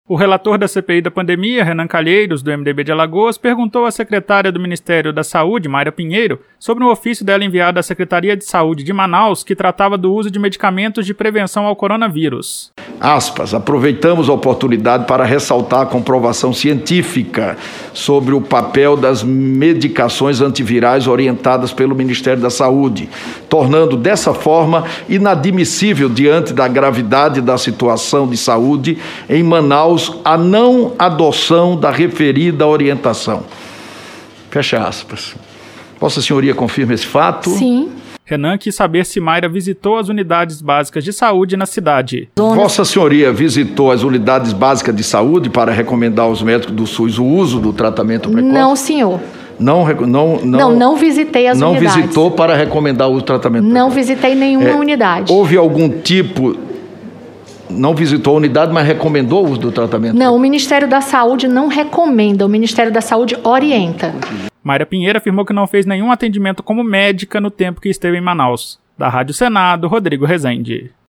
O relator da CPI da pandemia, Renan Calheiros, do MDB de Alagoas, perguntou à secretária do Ministério da Saúde, Mayra Pinheiro, sobre um ofício dela enviado à Secretaria de Saúde de Manaus que tratava do uso de medicamentos de prevenção ao coronavírus. Aspas, aproveitamos a oportunidade para ressaltar a comprovação científica sobre o papel das medicações antivirais orientadas pelo Ministério da Saúde, tornando dessa forma inadmissível diante da gravidade da situação de saúde em Manaus a não adoção da referida orientação. Fecha aspas. Vossa Senhoria confirma esse fato? Sim. Renan quis saber se Mayra visitou as unidades básicas de saúde na cidade. Vossa Senhoria visitou as unidades básicas de saúde para recomendar aos médicos do SUS o uso do tratamento precoce? Não, senhor. Não visitei as unidades. Não visitou para recomendar o tratamento precoce? Não visitei nenhuma unidade. Houve algum tipo... Não visitou a unidade, mas recomendou o uso do tratamento? Não, o Ministério da Saúde não recomenda, o Ministério da Saúde orienta. Mayra Pinheiro afirmou que não fez nenhum atendimento como médica no tempo que esteve em Manaus. Da Rádio Senado, Rodrigo Rezende.